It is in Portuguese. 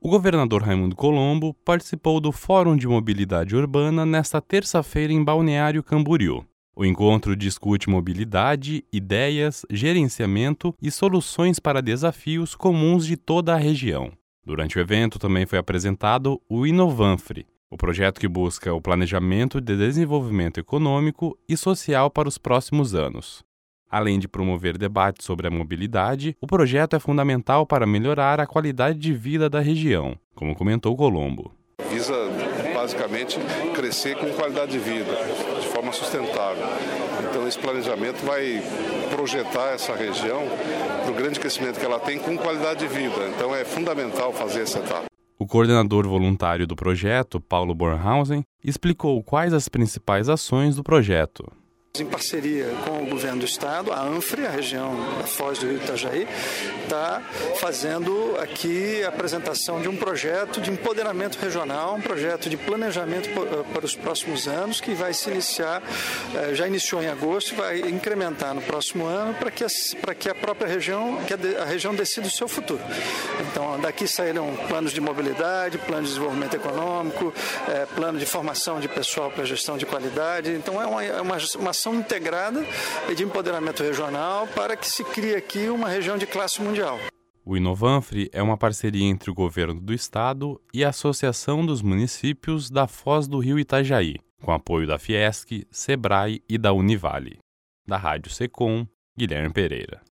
O governador Raimundo Colombo participou do Fórum de Mobilidade Urbana nesta terça-feira em Balneário Camboriú. O encontro discute mobilidade, ideias, gerenciamento e soluções para desafios comuns de toda a região. Durante o evento também foi apresentado o Inovanfre, o projeto que busca o planejamento de desenvolvimento econômico e social para os próximos anos. Além de promover debates sobre a mobilidade, o projeto é fundamental para melhorar a qualidade de vida da região, como comentou Colombo. Visa basicamente crescer com qualidade de vida, de forma sustentável. Então esse planejamento vai projetar essa região para o grande crescimento que ela tem com qualidade de vida. Então é fundamental fazer essa etapa. O coordenador voluntário do projeto, Paulo Bornhausen, explicou quais as principais ações do projeto. Em parceria com o governo do estado, a ANFRE, a região da Foz do Rio Itajaí, está fazendo aqui a apresentação de um projeto de empoderamento regional, um projeto de planejamento para os próximos anos, que vai se iniciar, já iniciou em agosto e vai incrementar no próximo ano para que a própria região, a região decida o seu futuro. Então, daqui saíram planos de mobilidade, plano de desenvolvimento econômico, plano de formação de pessoal para gestão de qualidade. Então, é uma ação integrada e de empoderamento regional para que se crie aqui uma região de classe mundial. O Inovanfre é uma parceria entre o governo do estado e a Associação dos Municípios da Foz do Rio Itajaí, com apoio da Fiesc, Sebrae e da Univale. Da Rádio Secom, Guilherme Pereira.